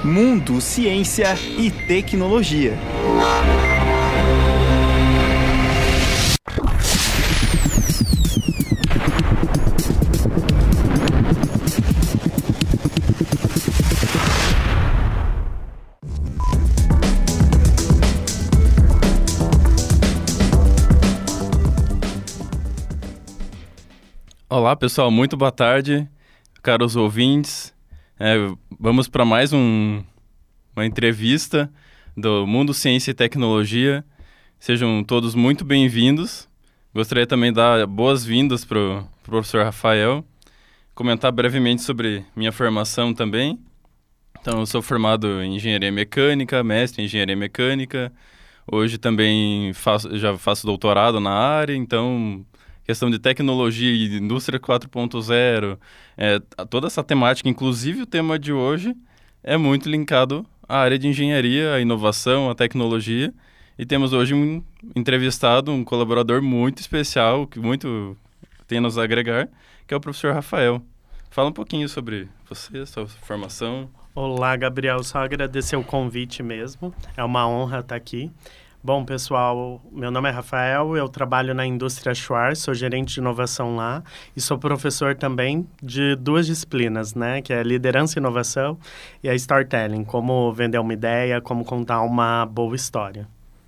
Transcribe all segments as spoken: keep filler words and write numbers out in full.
Mundo, Ciência e Tecnologia. Olá pessoal, muito boa tarde, caros ouvintes. É, vamos para mais um, uma entrevista do Mundo Ciência e Tecnologia. Sejam todos muito bem-vindos. Gostaria também de dar boas-vindas para o professor Rafael, comentar brevemente sobre minha formação também. Então, eu sou formado em Engenharia Mecânica, mestre em Engenharia Mecânica. Hoje também faço, já faço doutorado na área, então... questão de tecnologia e indústria quatro ponto zero, é, toda essa temática, inclusive o tema de hoje, é muito linkado à área de engenharia, à inovação, à tecnologia. E temos hoje um entrevistado, um colaborador muito especial, que muito tem a nos agregar, que é o professor Rafael. Fala um pouquinho sobre você, sua formação. Olá, Gabriel, só agradecer o convite mesmo, é uma honra estar aqui. Bom, pessoal, meu nome é Rafael, eu trabalho na indústria Schwarz, sou gerente de inovação lá e sou professor também de duas disciplinas, né, que é liderança e inovação e a storytelling, como vender uma ideia, como contar uma boa história.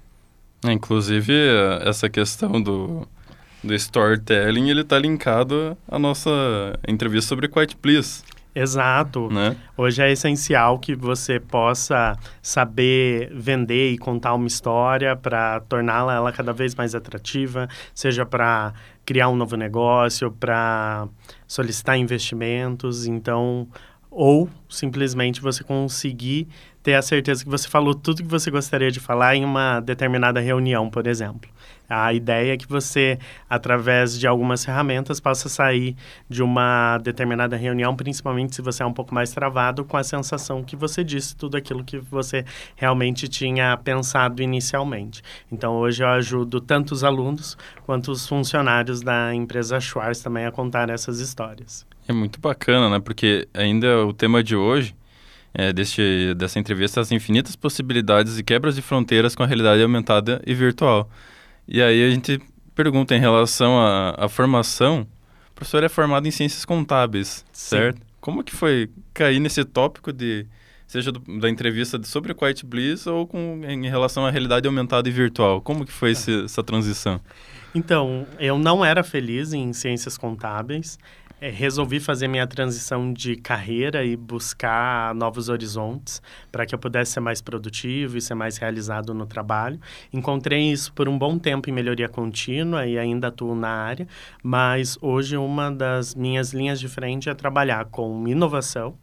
Inclusive, essa questão do, do storytelling, ele está linkado à nossa entrevista sobre Quiet Please. Exato. Né? Hoje é essencial que você possa saber vender e contar uma história para torná-la ela cada vez mais atrativa, seja para criar um novo negócio, para solicitar investimentos, então, ou simplesmente você conseguir ter a certeza que você falou tudo que você gostaria de falar em uma determinada reunião, por exemplo. A ideia é que você, através de algumas ferramentas, possa sair de uma determinada reunião, principalmente se você é um pouco mais travado, com a sensação que você disse tudo aquilo que você realmente tinha pensado inicialmente. Então, hoje eu ajudo tanto os alunos quanto os funcionários da empresa Schwarz também a contar essas histórias. É muito bacana, né? Porque ainda o tema de hoje, é, deste, dessa entrevista, as infinitas possibilidades e quebras de fronteiras com a realidade aumentada e virtual. E aí a gente pergunta em relação à, à formação. O professor é formado em ciências contábeis, certo? Sim. Como que foi cair nesse tópico de, seja do, da entrevista de, sobre o Quiet Please ou com, em relação à realidade aumentada e virtual? Como que foi esse, essa transição? Então, eu não era feliz em ciências contábeis. É, resolvi fazer minha transição de carreira e buscar novos horizontes para que eu pudesse ser mais produtivo e ser mais realizado no trabalho. Encontrei isso por um bom tempo em melhoria contínua e ainda atuo na área, mas hoje uma das minhas linhas de frente é trabalhar com inovação,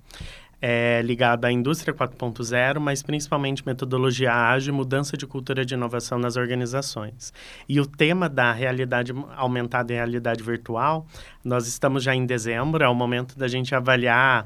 É, ligada à indústria quatro ponto zero, mas principalmente metodologia ágil, mudança de cultura de inovação nas organizações. E o tema da realidade aumentada e realidade virtual, nós estamos já em dezembro, é o momento da gente avaliar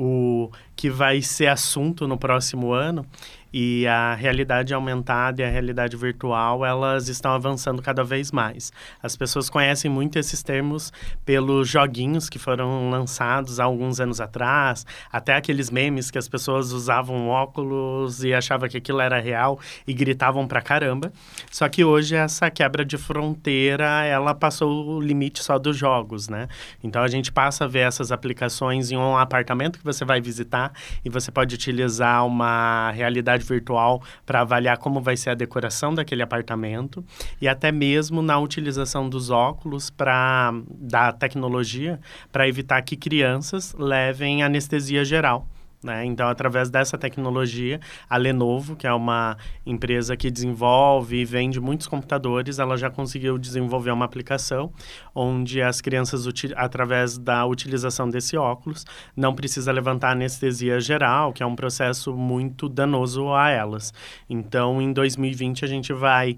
o que vai ser assunto no próximo ano. E a realidade aumentada e a realidade virtual, elas estão avançando cada vez mais. As pessoas conhecem muito esses termos pelos joguinhos que foram lançados há alguns anos atrás, até aqueles memes que as pessoas usavam óculos e achavam que aquilo era real e gritavam pra caramba. Só que hoje essa quebra de fronteira, ela passou o limite só dos jogos, né? Então a gente passa a ver essas aplicações em um apartamento que você vai visitar e você pode utilizar uma realidade virtual para avaliar como vai ser a decoração daquele apartamento e até mesmo na utilização dos óculos pra, da tecnologia para evitar que crianças levem anestesia geral. Né? Então, através dessa tecnologia, a Lenovo, que é uma empresa que desenvolve e vende muitos computadores, ela já conseguiu desenvolver uma aplicação onde as crianças, através da utilização desse óculos, não precisa levantar anestesia geral, que é um processo muito danoso a elas. Então, em dois mil e vinte, a gente vai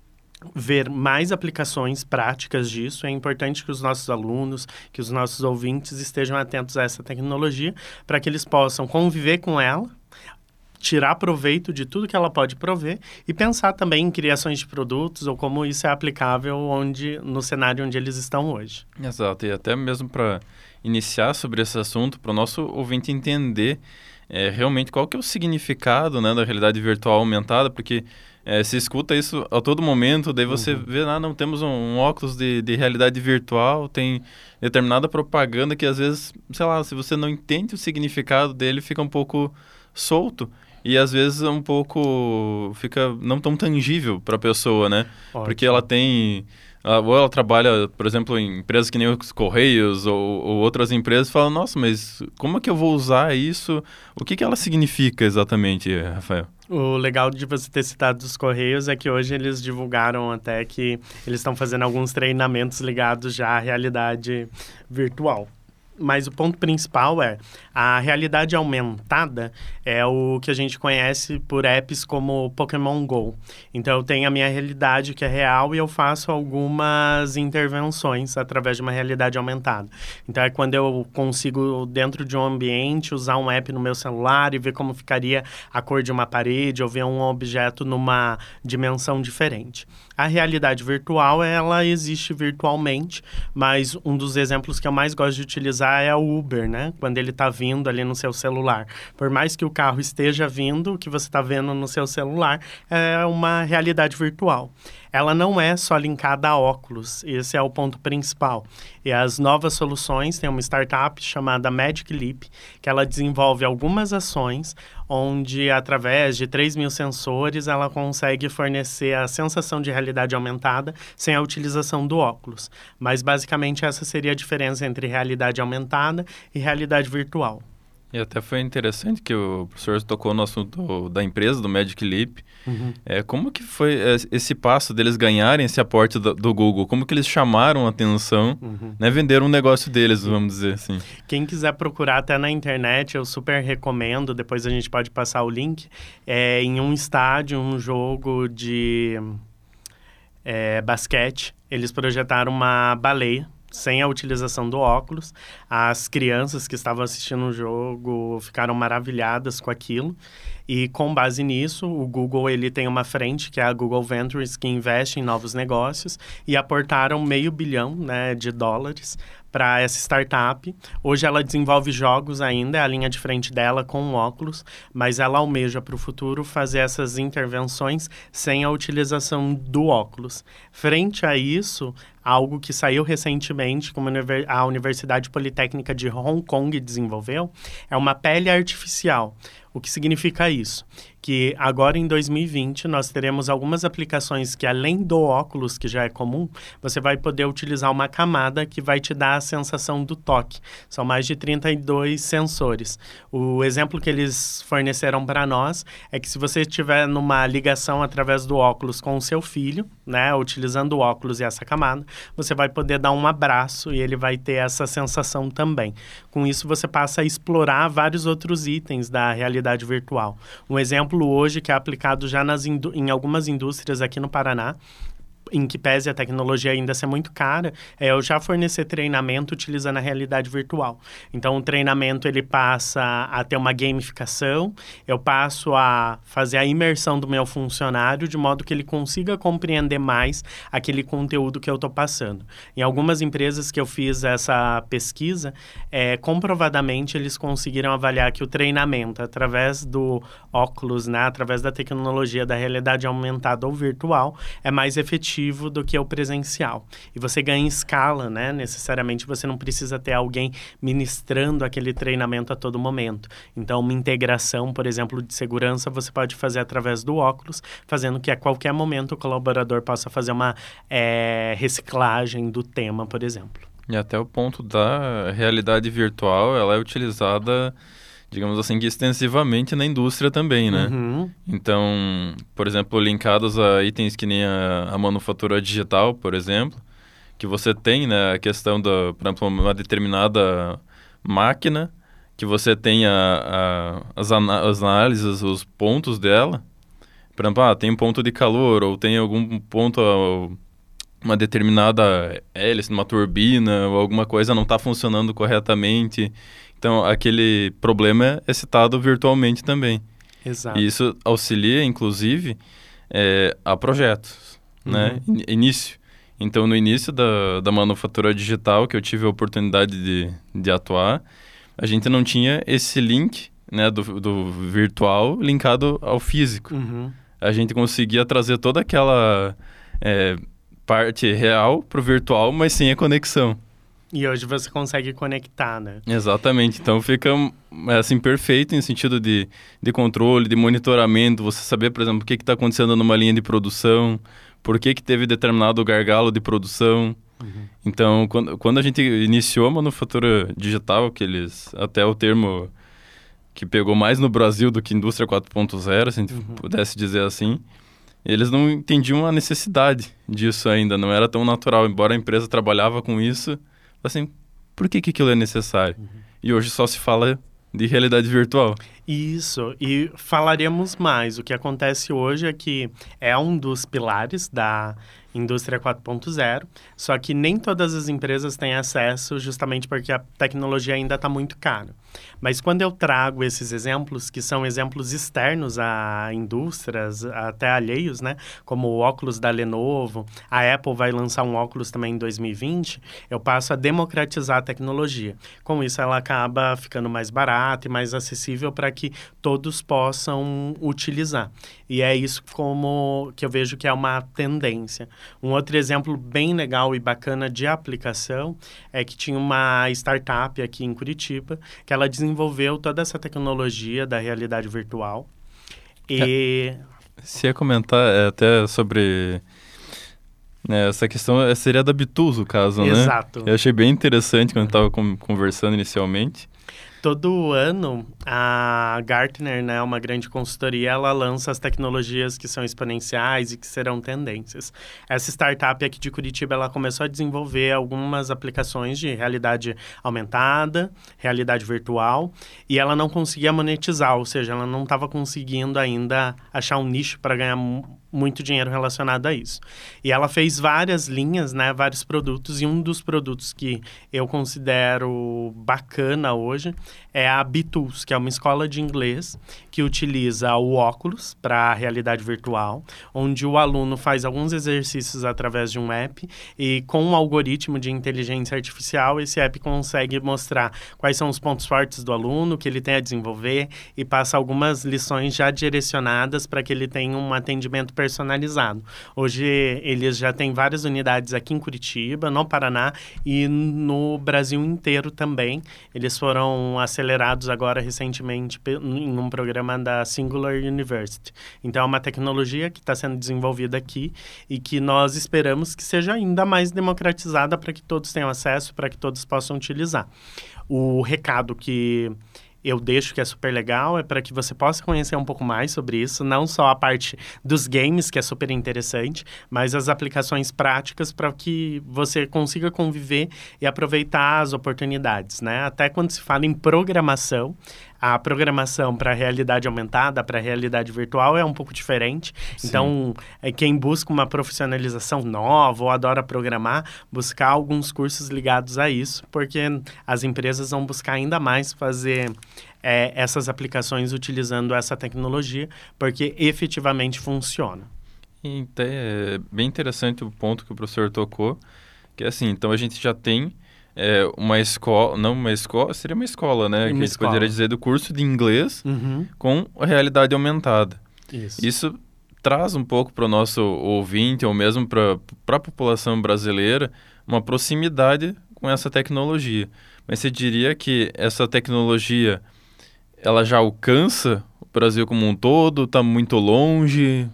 ver mais aplicações práticas disso. É importante que os nossos alunos, que os nossos ouvintes estejam atentos a essa tecnologia para que eles possam conviver com ela, tirar proveito de tudo que ela pode prover e pensar também em criações de produtos ou como isso é aplicável onde, no cenário onde eles estão hoje. Exato, e até mesmo para iniciar sobre esse assunto, para o nosso ouvinte entender é, realmente qual que é o significado, né, da realidade virtual aumentada, porque é, se escuta isso a todo momento, daí você uhum. vê, ah, não, temos um, um óculos de, de realidade virtual, tem determinada propaganda que às vezes, sei lá, se você não entende o significado dele, fica um pouco solto. E às vezes um pouco fica não tão tangível para a pessoa, né? Ótimo. Porque ela tem... Ela, ou ela trabalha, por exemplo, em empresas que nem os Correios ou, ou outras empresas e fala, nossa, mas como é que eu vou usar isso? O que, que ela significa exatamente, Rafael? O legal de você ter citado os Correios é que hoje eles divulgaram até que eles estão fazendo alguns treinamentos ligados já à realidade virtual. Mas o ponto principal é, a realidade aumentada é o que a gente conhece por apps como Pokémon Go. Então, eu tenho a minha realidade que é real e eu faço algumas intervenções através de uma realidade aumentada. Então, é quando eu consigo, dentro de um ambiente, usar um app no meu celular e ver como ficaria a cor de uma parede ou ver um objeto numa dimensão diferente. A realidade virtual, ela existe virtualmente, mas um dos exemplos que eu mais gosto de utilizar é o Uber, né? Quando ele está vindo ali no seu celular. Por mais que o carro esteja vindo, o que você está vendo no seu celular é uma realidade virtual. Ela não é só linkada a óculos, esse é o ponto principal. E as novas soluções, tem uma startup chamada Magic Leap, que ela desenvolve algumas ações onde, através de três mil sensores, ela consegue fornecer a sensação de realidade aumentada sem a utilização do óculos. Mas, basicamente, essa seria a diferença entre realidade aumentada e realidade virtual. E até foi interessante que o professor tocou no assunto da empresa, do Magic Leap. Uhum. É, como que foi esse passo deles ganharem esse aporte do, do Google? Como que eles chamaram a atenção, uhum. né, venderam um negócio deles, vamos dizer assim. Quem quiser procurar até na internet, eu super recomendo, depois a gente pode passar o link, é, em um estádio, um jogo de é, basquete, eles projetaram uma baleia, sem a utilização do óculos. As crianças que estavam assistindo o jogo ficaram maravilhadas com aquilo. E com base nisso, o Google ele tem uma frente, que é a Google Ventures, que investe em novos negócios, e aportaram meio bilhão, né, de dólares para essa startup. Hoje ela desenvolve jogos ainda, é a linha de frente dela com óculos, mas ela almeja para o futuro fazer essas intervenções sem a utilização do óculos. Frente a isso, algo que saiu recentemente, como a Universidade Politécnica de Hong Kong desenvolveu, é uma pele artificial. O que significa isso? Que agora em dois mil e vinte nós teremos algumas aplicações que, além do óculos, que já é comum, você vai poder utilizar uma camada que vai te dar a sensação do toque. São mais de trinta e dois sensores. O exemplo que eles forneceram para nós é que se você estiver numa ligação através do óculos com o seu filho, né, utilizando o óculos e essa camada, você vai poder dar um abraço e ele vai ter essa sensação também. Com isso, você passa a explorar vários outros itens da realidade virtual. Um exemplo hoje que é aplicado já nas indú- em algumas indústrias aqui no Paraná, em que pese a tecnologia ainda ser muito cara, é eu já fornecer treinamento utilizando a realidade virtual. Então, o treinamento ele passa a ter uma gamificação, eu passo a fazer a imersão do meu funcionário de modo que ele consiga compreender mais aquele conteúdo que eu estou passando. Em algumas empresas que eu fiz essa pesquisa, é, comprovadamente eles conseguiram avaliar que o treinamento através do óculos, né, através da tecnologia da realidade aumentada ou virtual, é mais efetivo do que o presencial. E você ganha em escala, né? Necessariamente você não precisa ter alguém ministrando aquele treinamento a todo momento. Então, uma integração, por exemplo, de segurança, você pode fazer através do óculos, fazendo que a qualquer momento o colaborador possa fazer uma é, reciclagem do tema, por exemplo. E até o ponto da realidade virtual, ela é utilizada, digamos assim, que extensivamente na indústria também, né? Uhum. Então, por exemplo, linkados a itens que nem a, a manufatura digital, por exemplo, que você tem, né, a questão da, por exemplo, uma determinada máquina, que você tem a, a, as, ana- as análises, os pontos dela. Por exemplo, ah, tem um ponto de calor, ou tem algum ponto, uma determinada hélice, uma turbina, ou alguma coisa não está funcionando corretamente. Então, aquele problema é citado virtualmente também. Exato. E isso auxilia, inclusive, é, a projetos, Uhum. né? In- início. Então, no início da, da manufatura digital, que eu tive a oportunidade de, de atuar, a gente não tinha esse link, né, do, do virtual linkado ao físico. Uhum. A gente conseguia trazer toda aquela é, parte real para o virtual, mas sem a conexão. E hoje você consegue conectar, né? Exatamente. Então fica assim, perfeito em sentido de, de controle, de monitoramento, você saber, por exemplo, o que está acontecendo numa linha de produção, por que, que teve determinado gargalo de produção. Uhum. Então, quando, quando a gente iniciou a manufatura digital, que eles, até o termo que pegou mais no Brasil do que indústria quatro ponto zero, se a gente Uhum. pudesse dizer assim, eles não entendiam a necessidade disso ainda, não era tão natural, embora a empresa trabalhava com isso, assim, por que, que aquilo é necessário? Uhum. E hoje só se fala de realidade virtual. Isso, e falaremos mais. O que acontece hoje é que é um dos pilares da indústria quatro ponto zero, só que nem todas as empresas têm acesso justamente porque a tecnologia ainda está muito cara. Mas quando eu trago esses exemplos, que são exemplos externos a indústrias, até alheios, né? Como o óculos da Lenovo, a Apple vai lançar um óculos também em dois mil e vinte, eu passo a democratizar a tecnologia. Com isso, ela acaba ficando mais barata e mais acessível para que todos possam utilizar. E é isso como que eu vejo que é uma tendência. Um outro exemplo bem legal e bacana de aplicação é que tinha uma startup aqui em Curitiba que ela desenvolveu toda essa tecnologia da realidade virtual. E... Se ia comentar é, até sobre né, essa questão, é, seria da Bituso o caso, né? Exato. Eu achei bem interessante quando estava conversando inicialmente. Todo ano, a Gartner, né, uma grande consultoria, ela lança as tecnologias que são exponenciais e que serão tendências. Essa startup aqui de Curitiba, ela começou a desenvolver algumas aplicações de realidade aumentada, realidade virtual, e ela não conseguia monetizar, ou seja, ela não estava conseguindo ainda achar um nicho para ganhar muito dinheiro relacionado a isso. E ela fez várias linhas, né, vários produtos, e um dos produtos que eu considero bacana hoje é a Bitools, que é uma escola de inglês que utiliza o óculos para a realidade virtual, onde o aluno faz alguns exercícios através de um app e com um algoritmo de inteligência artificial, esse app consegue mostrar quais são os pontos fortes do aluno, que ele tem a desenvolver e passa algumas lições já direcionadas para que ele tenha um atendimento personalizado. Hoje eles já têm várias unidades aqui em Curitiba, no Paraná e no Brasil inteiro também. Eles foram acelerados agora recentemente em um programa da Singular University. Então é uma tecnologia que está sendo desenvolvida aqui e que nós esperamos que seja ainda mais democratizada para que todos tenham acesso, para que todos possam utilizar. O recado que eu deixo que é super legal, é para que você possa conhecer um pouco mais sobre isso, não só a parte dos games, que é super interessante, mas as aplicações práticas para que você consiga conviver e aproveitar as oportunidades, né? Até quando se fala em programação, a programação para a realidade aumentada, para a realidade virtual é um pouco diferente. Sim. Então, é, quem busca uma profissionalização nova ou adora programar, buscar alguns cursos ligados a isso, porque as empresas vão buscar ainda mais fazer é, essas aplicações utilizando essa tecnologia, porque efetivamente funciona. Então, é bem interessante o ponto que o professor tocou, que é assim, então a gente já tem É uma escola, não uma escola, seria uma escola, né? Uma que a gente escola. Poderia dizer do curso de inglês uhum. com a realidade aumentada. Isso, Isso traz um pouco para o nosso ouvinte, ou mesmo para a população brasileira, uma proximidade com essa tecnologia. Mas você diria que essa tecnologia, ela já alcança o Brasil como um todo? Está muito longe?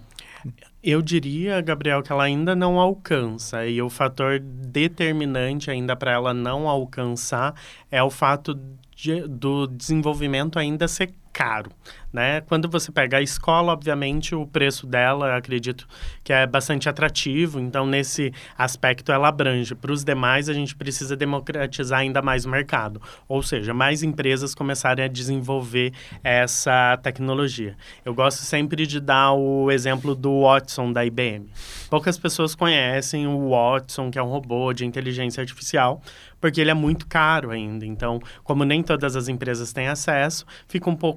Eu diria, Gabriel, que ela ainda não alcança, e o fator determinante ainda para ela não alcançar é o fato de, do desenvolvimento ainda ser caro, né? Quando você pega a escola, obviamente, o preço dela, acredito que é bastante atrativo, então nesse aspecto ela abrange. Para os demais, a gente precisa democratizar ainda mais o mercado, ou seja, mais empresas começarem a desenvolver essa tecnologia. Eu gosto sempre de dar o exemplo do Watson da I B M. Poucas pessoas conhecem o Watson, que é um robô de inteligência artificial, porque ele é muito caro ainda. Então, como nem todas as empresas têm acesso, fica um pouco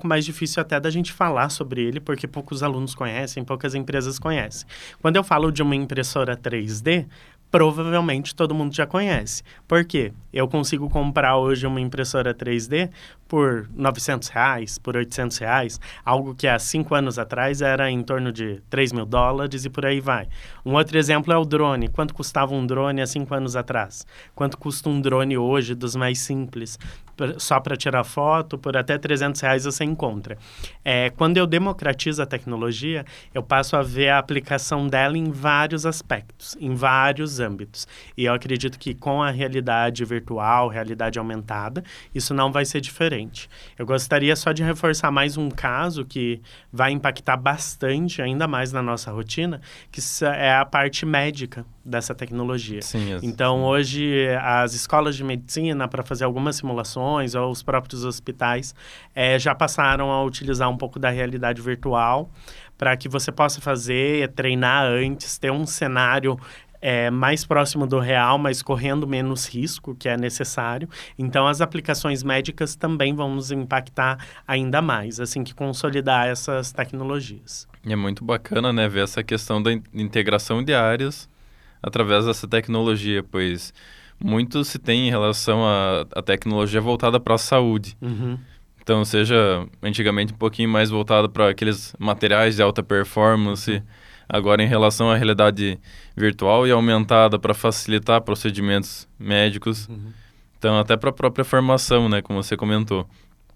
pouco mais difícil até da gente falar sobre ele, porque poucos alunos conhecem, poucas empresas conhecem. Quando eu falo de uma impressora três D, provavelmente todo mundo já conhece. Por quê? Eu consigo comprar hoje uma impressora três D por novecentos reais, por oitocentos reais, algo que há cinco anos atrás era em torno de três mil dólares e por aí vai. Um outro exemplo é o drone. Quanto custava um drone há cinco anos atrás? Quanto custa um drone hoje, dos mais simples? Só para tirar foto, por até trezentos reais você encontra. É, quando eu democratizo a tecnologia, eu passo a ver a aplicação dela em vários aspectos, em vários âmbitos. E eu acredito que com a realidade virtual, realidade aumentada, isso não vai ser diferente. Eu gostaria só de reforçar mais um caso que vai impactar bastante, ainda mais na nossa rotina, que é a parte médica dessa tecnologia. Sim, então, hoje, as escolas de medicina, para fazer algumas simulações, ou os próprios hospitais, é, já passaram a utilizar um pouco da realidade virtual para que você possa fazer, treinar antes, ter um cenário É, mais próximo do real, mas correndo menos risco, que é necessário. Então, as aplicações médicas também vão nos impactar ainda mais, assim que consolidar essas tecnologias. E é muito bacana, né, ver essa questão da in- integração de áreas através dessa tecnologia, pois muito se tem em relação à à tecnologia voltada para a saúde. Uhum. Então, seja antigamente um pouquinho mais voltado para aqueles materiais de alta performance, uhum. Agora, em relação à realidade virtual e aumentada para facilitar procedimentos médicos, uhum. Então até para a própria formação, né, como você comentou.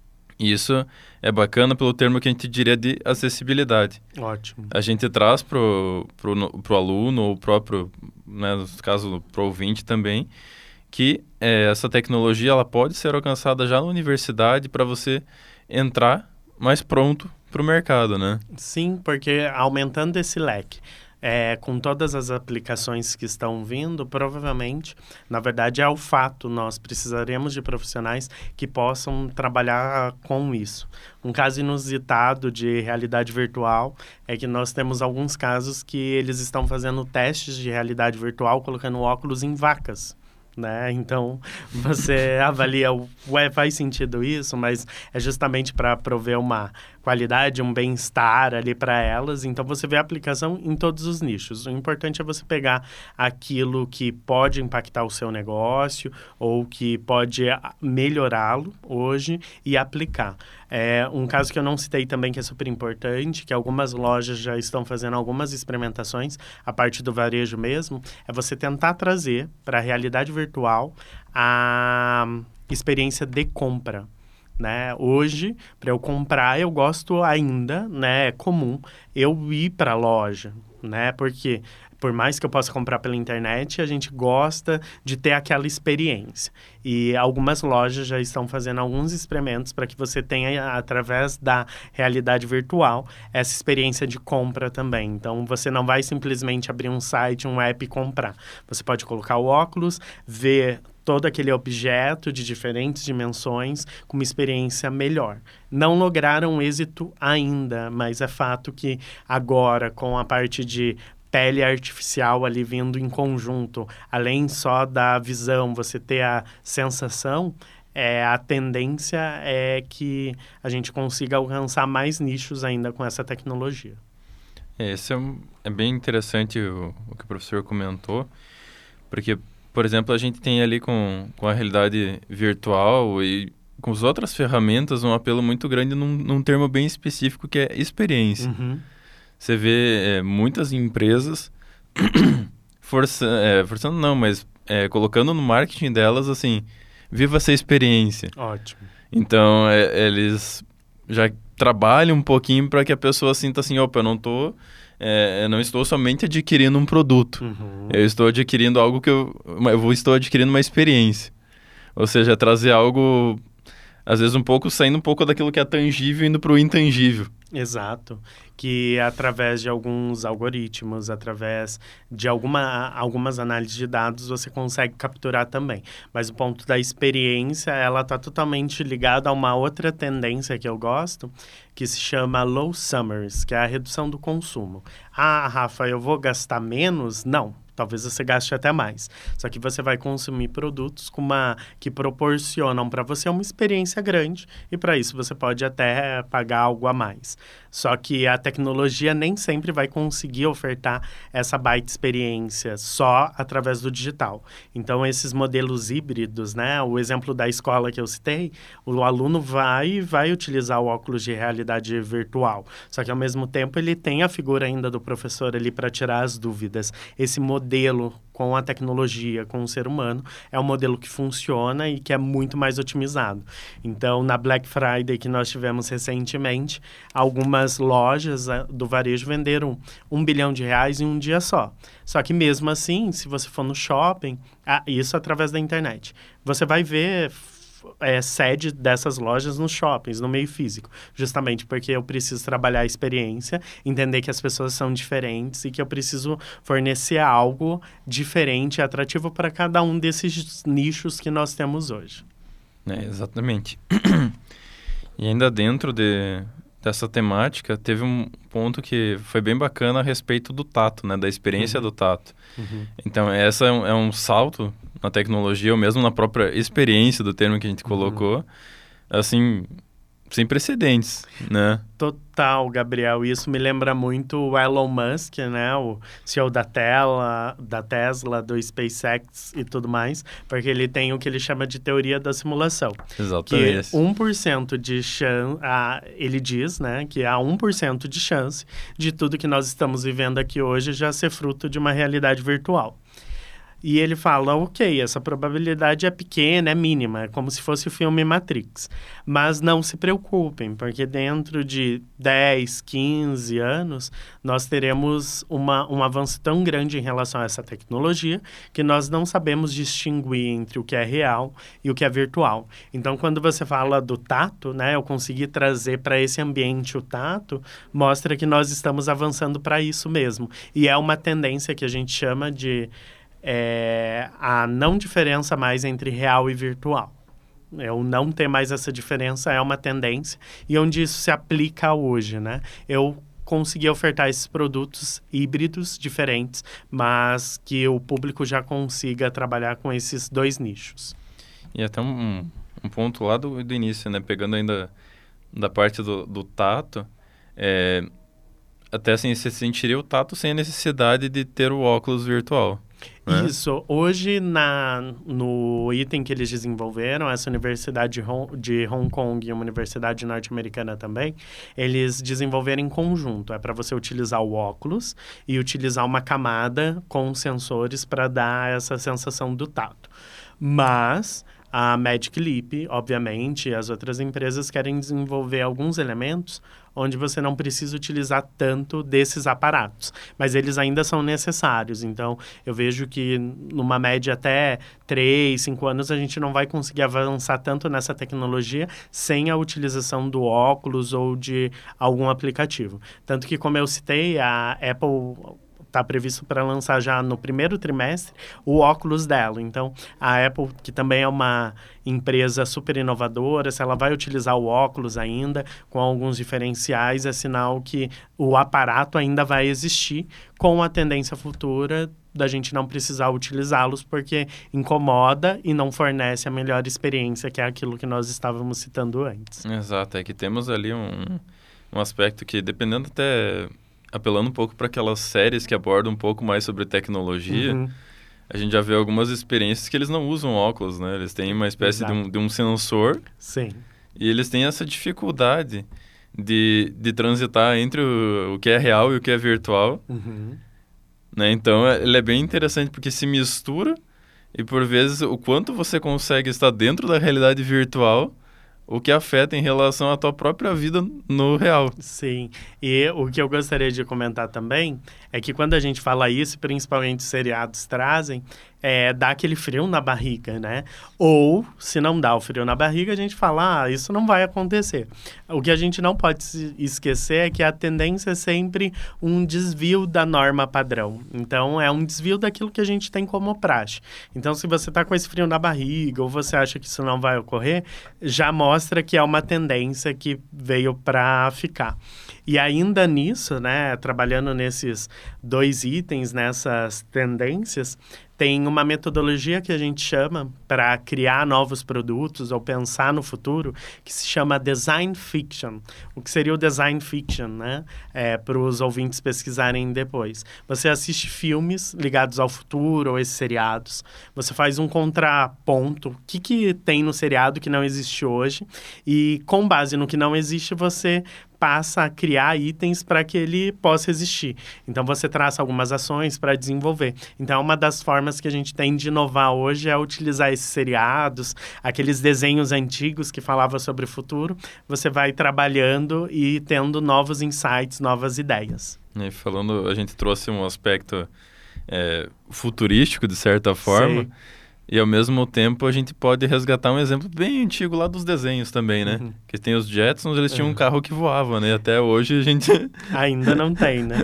E isso é bacana pelo termo que a gente diria de acessibilidade. Ótimo. A gente traz para o pro, pro aluno, ou próprio, né, no caso, para o ouvinte também, que é, essa tecnologia ela pode ser alcançada já na universidade para você entrar mais pronto para o mercado, né? Sim, porque aumentando esse leque, é, com todas as aplicações que estão vindo, provavelmente, na verdade é o fato, nós precisaremos de profissionais que possam trabalhar com isso. Um caso inusitado de realidade virtual é que nós temos alguns casos que eles estão fazendo testes de realidade virtual colocando óculos em vacas. Né? Então, você avalia, ué, faz sentido isso, mas é justamente para prover uma qualidade, um bem-estar ali para elas. Então, você vê a aplicação em todos os nichos. O importante é você pegar aquilo que pode impactar o seu negócio ou que pode melhorá-lo hoje e aplicar. É, um caso que eu não citei também, que é super importante, que algumas lojas já estão fazendo algumas experimentações, a parte do varejo mesmo, é você tentar trazer para a realidade virtual a experiência de compra. Né? Hoje, para eu comprar, eu gosto ainda, né? É comum eu ir para a loja, né? Porque por mais que eu possa comprar pela internet, a gente gosta de ter aquela experiência. E algumas lojas já estão fazendo alguns experimentos para que você tenha, através da realidade virtual, essa experiência de compra também. Então, você não vai simplesmente abrir um site, um app e comprar. Você pode colocar o óculos, ver todo aquele objeto de diferentes dimensões com uma experiência melhor. Não lograram êxito ainda, mas é fato que agora, com a parte de pele artificial ali vindo em conjunto, além só da visão, você ter a sensação, é, a tendência é que a gente consiga alcançar mais nichos ainda com essa tecnologia. É, esse é, um, é bem interessante o, o que o professor comentou, porque, por exemplo, a gente tem ali com, com a realidade virtual e com as outras ferramentas um apelo muito grande num, num termo bem específico que é experiência. Uhum. Você vê é, muitas empresas força, é, forçando não, mas é, colocando no marketing delas assim, viva essa experiência. Ótimo. Então, é, eles já trabalham um pouquinho para que a pessoa sinta assim, opa, eu não tô, é, eu não estou somente adquirindo um produto, Uhum. eu estou adquirindo algo que eu, eu vou, estou adquirindo uma experiência. Ou seja, trazer algo, às vezes um pouco, saindo um pouco daquilo que é tangível e indo para o intangível. Exato, que através de alguns algoritmos, através de alguma, algumas análises de dados, você consegue capturar também. Mas o ponto da experiência, ela está totalmente ligada a uma outra tendência que eu gosto, que se chama low summaries, que é a redução do consumo. Ah, Rafa, eu vou gastar menos? Não. talvez você gaste até mais. Só que você vai consumir produtos com uma, que proporcionam para você uma experiência grande e para isso você pode até pagar algo a mais. Só que a tecnologia nem sempre vai conseguir ofertar essa baita experiência só através do digital. Então, esses modelos híbridos, né? O exemplo da escola que eu citei, o aluno vai, vai utilizar o óculos de realidade virtual. Só que, ao mesmo tempo, ele tem a figura ainda do professor ali para tirar as dúvidas. Esse modelo com a tecnologia, com o ser humano, é um modelo que funciona e que é muito mais otimizado. Então, na Black Friday que nós tivemos recentemente, algumas lojas do varejo venderam um bilhão de reais em um dia só. Só que mesmo assim, se você for no shopping, ah, isso através da internet, você vai ver É, sede dessas lojas nos shoppings, no meio físico. Justamente porque eu preciso trabalhar a experiência, entender que as pessoas são diferentes e que eu preciso fornecer algo diferente e atrativo para cada um desses nichos que nós temos hoje. É, exatamente. E ainda dentro de, dessa temática, teve um ponto que foi bem bacana a respeito do tato, né? Da experiência uhum. do tato. Uhum. Então, essa é um, é um salto na tecnologia, ou mesmo na própria experiência do termo que a gente colocou, uhum. assim, sem precedentes, né? Total, Gabriel. Isso me lembra muito o Elon Musk, né? O C E O da, tela, da Tesla, do SpaceX e tudo mais, porque ele tem o que ele chama de teoria da simulação. Exatamente. Que um por cento de chance, ah, ele diz, né, que há um por cento de chance de tudo que nós estamos vivendo aqui hoje já ser fruto de uma realidade virtual. E ele fala, ok, essa probabilidade é pequena, é mínima, é como se fosse o filme Matrix. Mas não se preocupem, porque dentro de dez, quinze anos, nós teremos uma, um avanço tão grande em relação a essa tecnologia que nós não sabemos distinguir entre o que é real e o que é virtual. Então, quando você fala do tato, né, eu consegui trazer para esse ambiente o tato, mostra que nós estamos avançando para isso mesmo. E é uma tendência que a gente chama de... É, a não diferença mais entre real e virtual. Eu não ter mais essa diferença é uma tendência e onde isso se aplica hoje, né? Eu consegui ofertar esses produtos híbridos diferentes, mas que o público já consiga trabalhar com esses dois nichos. E até um, um ponto lá do, do início, né? Pegando ainda da parte do, do tato, é, até assim, você sentiria o tato sem a necessidade de ter o óculos virtual. Né? Isso. Hoje, na, no item que eles desenvolveram, essa universidade de Hong, de Hong Kong e uma universidade norte-americana também, eles desenvolveram em conjunto. É para você utilizar o óculos e utilizar uma camada com sensores para dar essa sensação do tato. Mas a Magic Leap, obviamente, e as outras empresas querem desenvolver alguns elementos onde você não precisa utilizar tanto desses aparatos, mas eles ainda são necessários. Então, eu vejo que numa média até três, cinco anos, a gente não vai conseguir avançar tanto nessa tecnologia sem a utilização do óculos ou de algum aplicativo. Tanto que, como eu citei, a Apple está previsto para lançar já no primeiro trimestre o óculos dela. Então, a Apple, que também é uma empresa super inovadora, se ela vai utilizar o óculos ainda, com alguns diferenciais, é sinal que o aparato ainda vai existir com a tendência futura da gente não precisar utilizá-los, porque incomoda e não fornece a melhor experiência, que é aquilo que nós estávamos citando antes. Exato, é que temos ali um, um aspecto que, dependendo até... apelando um pouco para aquelas séries que abordam um pouco mais sobre tecnologia, uhum. a gente já vê algumas experiências que eles não usam óculos, né? Eles têm uma espécie de um, de um sensor. Sim. E eles têm essa dificuldade de, de transitar entre o, o que é real e o que é virtual. Uhum. Né? Então, ele é bem interessante porque se mistura e, por vezes, o quanto você consegue estar dentro da realidade virtual, o que afeta em relação à tua própria vida no real. Sim. E o que eu gostaria de comentar também é que quando a gente fala isso, principalmente os seriados trazem, é, dá aquele frio na barriga, né? Ou, se não dá o frio na barriga, a gente fala, ah, isso não vai acontecer. O que a gente não pode esquecer é que a tendência é sempre um desvio da norma padrão. Então, é um desvio daquilo que a gente tem como praxe. Então, se você está com esse frio na barriga ou você acha que isso não vai ocorrer, já mostra que é uma tendência que veio para ficar. E ainda nisso, né, trabalhando nesses dois itens, nessas tendências, tem uma metodologia que a gente chama para criar novos produtos ou pensar no futuro, que se chama Design Fiction. O que seria o Design Fiction, né? É, para os ouvintes pesquisarem depois. Você assiste filmes ligados ao futuro ou esses seriados. Você faz um contraponto. O que, que tem no seriado que não existe hoje? E com base no que não existe, você passa a criar itens para que ele possa existir. Então, você traça algumas ações para desenvolver. Então, uma das formas que a gente tem de inovar hoje é utilizar esses seriados, aqueles desenhos antigos que falavam sobre o futuro. Você vai trabalhando e tendo novos insights, novas ideias. E falando, a gente trouxe um aspecto é, futurístico, de certa forma. Sei. E, ao mesmo tempo, a gente pode resgatar um exemplo bem antigo lá dos desenhos também, né? Uhum. Que tem os Jetsons, eles tinham uhum. um carro que voava, né? Até hoje a gente... Ainda não tem, né?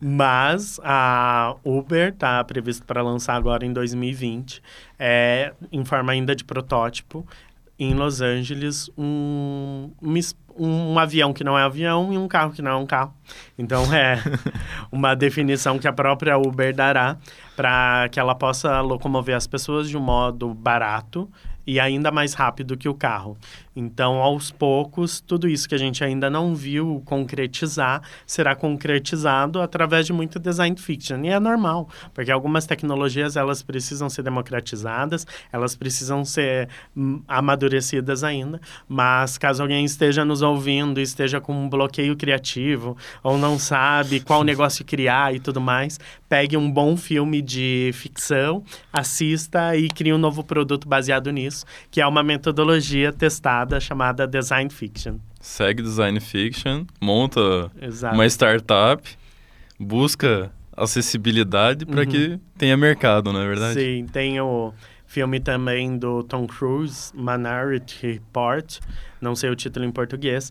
Mas a Uber está prevista para lançar agora em dois mil e vinte, é, em forma ainda de protótipo, em Los Angeles, um, um, um avião que não é avião e um carro que não é um carro. Então, é uma definição que a própria Uber dará para que ela possa locomover as pessoas de um modo barato e ainda mais rápido que o carro. Então, aos poucos, tudo isso que a gente ainda não viu concretizar, será concretizado através de muito design fiction. E é normal, porque algumas tecnologias, elas precisam ser democratizadas, elas precisam ser hum, amadurecidas ainda, mas caso alguém esteja nos ouvindo e esteja com um bloqueio criativo, ou não sabe qual negócio criar e tudo mais, pegue um bom filme de ficção, assista e crie um novo produto baseado nisso, que é uma metodologia testada chamada Design Fiction. Segue Design Fiction, monta Exato. Uma startup, busca acessibilidade para uhum. que tenha mercado, não é verdade? Sim, tem o filme também do Tom Cruise, Minority Report, não sei o título em português,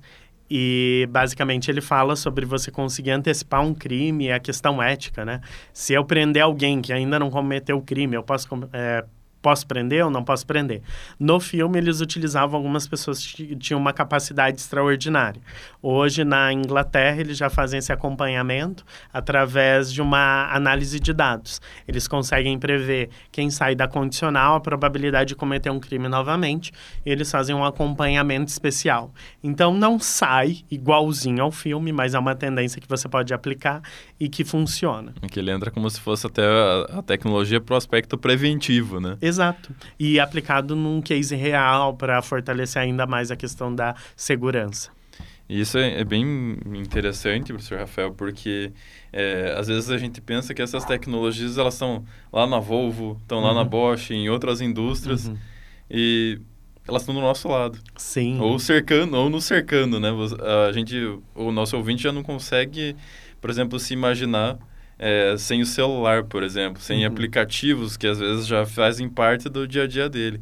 e basicamente ele fala sobre você conseguir antecipar um crime e a questão ética, né? Se eu prender alguém que ainda não cometeu o crime, eu posso... É, Posso prender ou não posso prender? No filme, eles utilizavam algumas pessoas que tinham uma capacidade extraordinária. Hoje, na Inglaterra, eles já fazem esse acompanhamento através de uma análise de dados. Eles conseguem prever quem sai da condicional, a probabilidade de cometer um crime novamente, e eles fazem um acompanhamento especial. Então, não sai igualzinho ao filme, mas é uma tendência que você pode aplicar e que funciona. Que ele entra como se fosse até a, a tecnologia para o aspecto preventivo, né? Exato. E aplicado num case real para fortalecer ainda mais a questão da segurança. E isso é, é bem interessante, professor Rafael, porque é, às vezes a gente pensa que essas tecnologias elas estão lá na Volvo, estão lá uhum. na Bosch, em outras indústrias, uhum. e elas estão do nosso lado. Sim. Ou cercando, ou nos cercando, né? A gente, o nosso ouvinte já não consegue, por exemplo, se imaginar É, sem o celular, por exemplo, sem uhum. aplicativos que às vezes já fazem parte do dia a dia dele.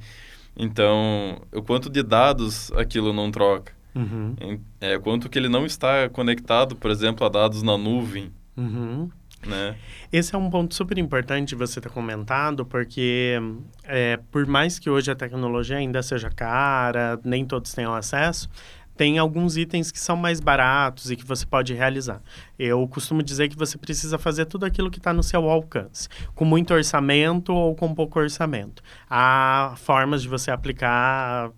Então, o quanto de dados aquilo não troca. Uhum. É, quanto que ele não está conectado, por exemplo, a dados na nuvem. Uhum. Né? Esse é um ponto super importante você ter comentado, porque é, por mais que hoje a tecnologia ainda seja cara, nem todos tenham acesso, tem alguns itens que são mais baratos e que você pode realizar. Eu costumo dizer que você precisa fazer tudo aquilo que está no seu alcance, com muito orçamento ou com pouco orçamento. Há formas de você aplicar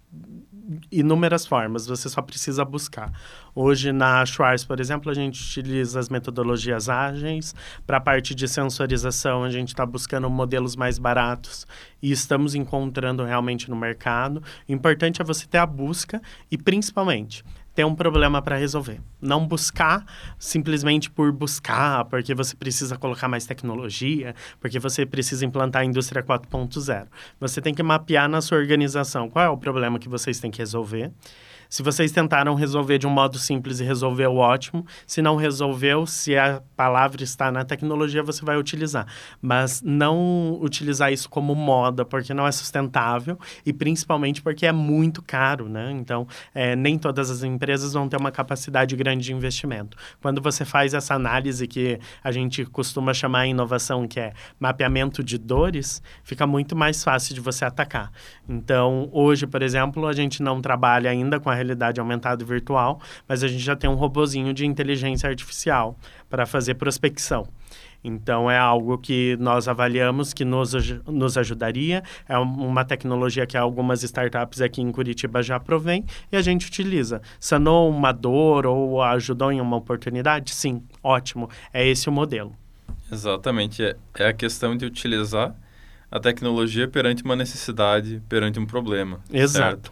inúmeras formas, você só precisa buscar. Hoje, na Schwarz, por exemplo, a gente utiliza as metodologias ágeis. Para a parte de sensorização, a gente está buscando modelos mais baratos e estamos encontrando realmente no mercado. O importante é você ter a busca e, principalmente, ter um problema para resolver. Não buscar simplesmente por buscar, porque você precisa colocar mais tecnologia, porque você precisa implantar a indústria quatro ponto zero. Você tem que mapear na sua organização qual é o problema que vocês têm que resolver. Se vocês tentaram resolver de um modo simples e resolveu, ótimo. Se não resolveu, se a palavra está na tecnologia, você vai utilizar. Mas não utilizar isso como moda, porque não é sustentável e principalmente porque é muito caro, né? Então, é, nem todas as empresas vão ter uma capacidade grande de investimento. Quando você faz essa análise que a gente costuma chamar de inovação, que é mapeamento de dores, fica muito mais fácil de você atacar. Então, hoje, por exemplo, a gente não trabalha ainda com a realidade aumentada e virtual, mas a gente já tem um robozinho de inteligência artificial para fazer prospecção. Então, é algo que nós avaliamos que nos, nos ajudaria. É uma tecnologia que algumas startups aqui em Curitiba já provém e a gente utiliza. Sanou uma dor ou ajudou em uma oportunidade? Sim, ótimo. É esse o modelo. Exatamente. É, é a questão de utilizar a tecnologia perante uma necessidade, perante um problema. Exato. Certo?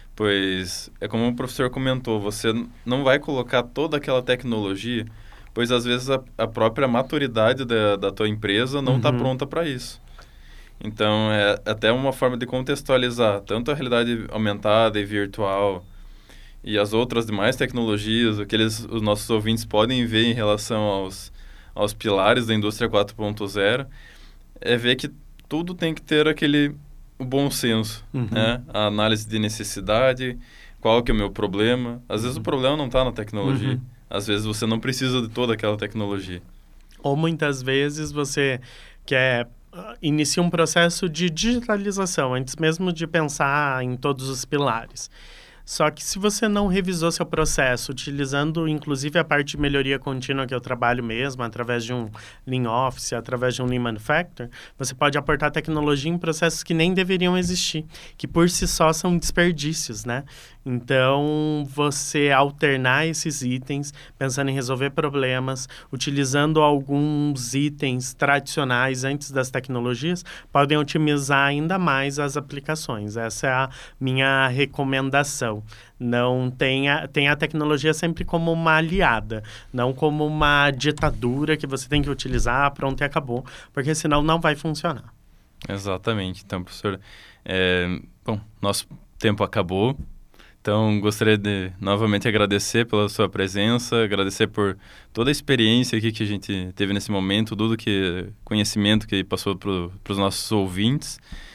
Pois, é como o professor comentou, você não vai colocar toda aquela tecnologia, pois às vezes a, a própria maturidade da, da tua empresa não está uhum. pronta para isso. Então, é até uma forma de contextualizar tanto a realidade aumentada e virtual e as outras demais tecnologias, o que eles, os nossos ouvintes podem ver em relação aos, aos pilares da indústria quatro ponto zero, é ver que tudo tem que ter aquele o bom senso, uhum. né? A análise de necessidade, qual que é o meu problema. Às vezes o problema não está na tecnologia. Uhum. Às vezes você não precisa de toda aquela tecnologia. Ou muitas vezes você quer uh, inicia um processo de digitalização, antes mesmo de pensar em todos os pilares. Só que se você não revisou seu processo, utilizando inclusive a parte de melhoria contínua que eu trabalho mesmo, através de um Lean Office, através de um Lean Manufacturing, você pode aportar tecnologia em processos que nem deveriam existir, que por si só são desperdícios, né? Então, você alternar esses itens, pensando em resolver problemas, utilizando alguns itens tradicionais antes das tecnologias, podem otimizar ainda mais as aplicações. Essa é a minha recomendação. Não tenha, tenha a tecnologia sempre como uma aliada, não como uma ditadura que você tem que utilizar, pronto e acabou, porque senão não vai funcionar. Exatamente. Então, professor, é, bom, nosso tempo acabou. Então, gostaria de novamente agradecer pela sua presença, agradecer por toda a experiência aqui que a gente teve nesse momento, todo que conhecimento que passou para os nossos ouvintes.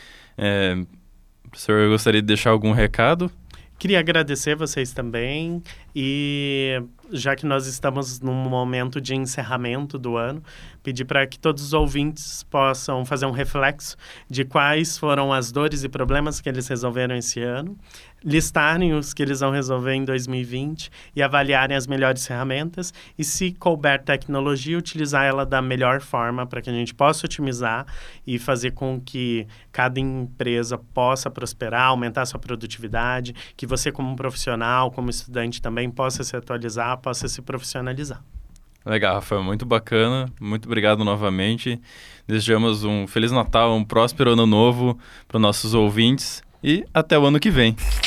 É, professor, eu gostaria de deixar algum recado? Queria agradecer vocês também e, já que nós estamos num momento de encerramento do ano, pedir para que todos os ouvintes possam fazer um reflexo de quais foram as dores e problemas que eles resolveram esse ano, listarem os que eles vão resolver em dois mil e vinte e avaliarem as melhores ferramentas e, se couber tecnologia, utilizar ela da melhor forma para que a gente possa otimizar e fazer com que cada empresa possa prosperar, aumentar sua produtividade, que você como profissional, como estudante também possa se atualizar, possa se profissionalizar. Legal, Rafael, muito bacana, muito obrigado novamente. Desejamos um Feliz Natal, um próspero Ano Novo para os nossos ouvintes e até o ano que vem.